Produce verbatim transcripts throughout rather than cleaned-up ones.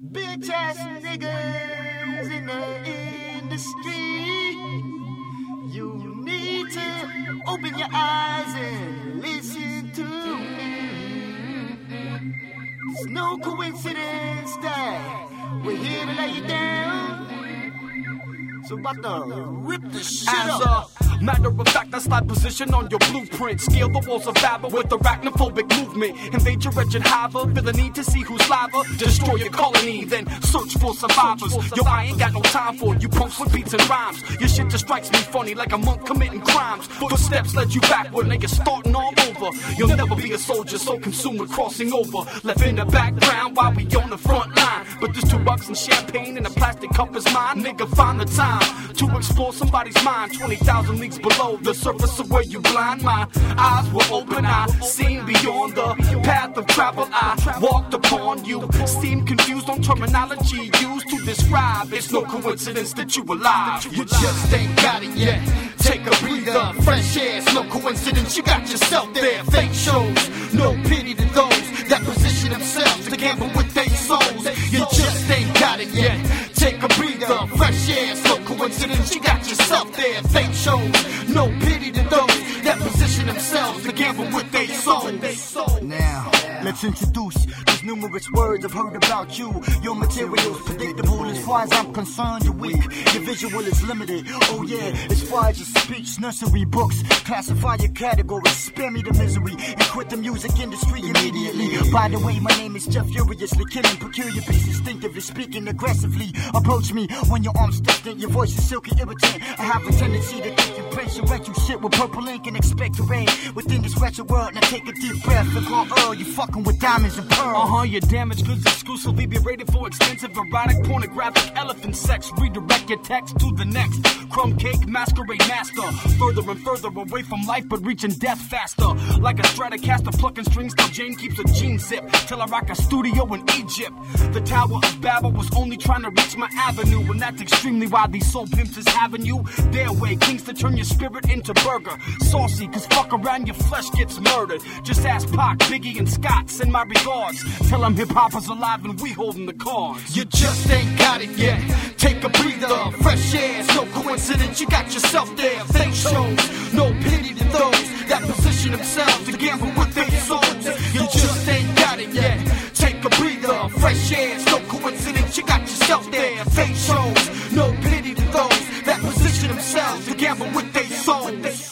Bitch ass niggas in the industry. You need to open your eyes and listen to me. It's no coincidence that we're here to lay you down. So about to rip the shit As up. a matter of fact, I slide position on your blueprint. Scale the walls of Babel with arachnophobic movement. Invade your wretched hive, feel the need to see who's liver. Destroy your colony, then search for survivors. Yo, I ain't got no time for you punks with beats and rhymes. Your shit just strikes me funny like a monk committing crimes. Footsteps led you backward, niggas starting all over. You'll never be a soldier, so consumed with crossing over. Left in the background while we on the front line. But this two bucks and champagne and a plastic cup is mine. Nigga, find the time to explore somebody's mind. twenty thousand leagues below the surface of where you blind. My eyes were open, I seen beyond the path of travel I walked upon. You seem confused on terminology used to describe. It's no coincidence that you alive. You just ain't got it yet. Take a breather, fresh air. It's no coincidence you got yourself there. Fake shows, no pity to those that position themselves to gamble with their souls. You just ain't got it yet. Take a breather, fresh air. It's no coincidence you got yourself there. Fake shows, no pity to those that position themselves to gamble with their souls. Now, let's introduce these numerous words I've heard about you. Your material's predictable as far as I'm concerned. You're weak, your visual is limited. Oh yeah, as far as your speech, nursery books, classify your categories. Spare me the misery and quit the music industry immediately. By the way, my name is Jeff, furiously killing peculiar beats, instinctively speaking aggressively. Approach me when your arms distant, your voice is silky irritant. I have a tendency to think you press your retro shit with purple ink and expect to reign within this wretched world. Now take a deep breath and call Earl. You fucking with diamonds and pearls. Uh-huh, your damaged goods exclusively be rated for extensive erotic pornographic elephant sex. Redirect your text to the next crumb cake masquerade master. Further and further away from life but reaching death faster. Like a Stratocaster plucking strings till Jane keeps a jean zip. Till I rock a studio in Egypt. The Tower of Babel was only trying to reach my avenue. And that's extremely why these soul pimps is having you their way. Kings to turn your spirit into burger. Saucy, cause fuck around your flesh gets murdered. Just ask Pac, Biggie and Scott, send my regards. Tell them hip-hop is alive and we holding the cards. You just ain't got it yet. Take a breather, fresh air. It's no coincidence you got yourself there. Fake shows, no pity to those that position themselves to gamble with their souls. You just ain't got it yet. Take a breather, fresh air. It's no coincidence you got yourself there. Fake shows, no pity to those that position themselves to gamble with their souls.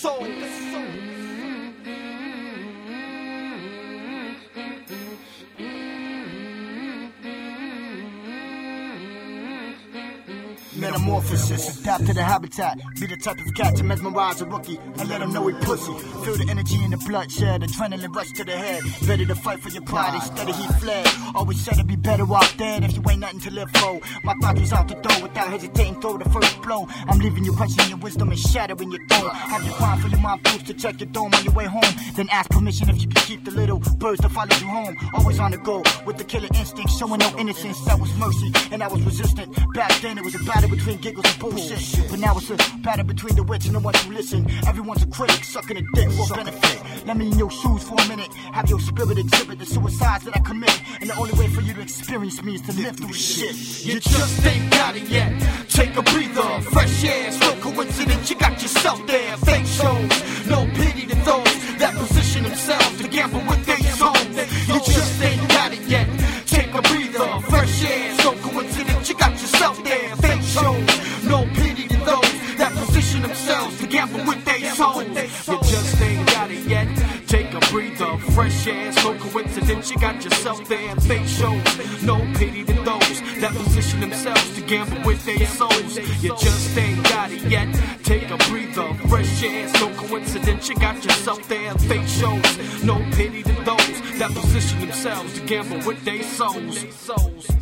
Metamorphosis, adapt to the habitat. Be the type of cat to mesmerize a rookie and let him know he pussy. Feel the energy in the bloodshed, adrenaline rush to the head. Ready to fight for your pride, instead of he fled. Always said to be better off dead if you ain't nothing to live for. My thoughts was out the door without hesitating, throw the first blow. I'm leaving you questioning your wisdom and shattering your throne. Have you crying for your mom boots to check your dome on your way home. Then ask permission if you can keep the little birds to follow you home. Always on the go with the killer instinct, showing no innocence. That was mercy and I was resistant. Back then it was a battle between giggles and bullshit, but now it's a battle between the witch and the ones who listen. Everyone's a critic, sucking a dick for benefit. Let me in your shoes for a minute. Have your spirit exhibit the suicides that I commit. And the only way for you to experience me is to live through shit. You just ain't got it yet. Take a breather, fresh air. It's no coincidence you got yourself there. Fake shows, no pity to those that position themselves to gamble with their souls. You just ain't got it yet. Take a breather, fresh air. It's no coincidence you got yourself there. Fake shows, no pity to those that position themselves to gamble with their souls. You just ain't got it yet. Take a breather, fresh air. It's no coincidence you got yourself there. Fake shows, no pity to those that position themselves to gamble with their souls. You just ain't got it yet. Take a breather, fresh air. It's no coincidence you got yourself there. Fake shows, no pity to those that position themselves to gamble with their souls.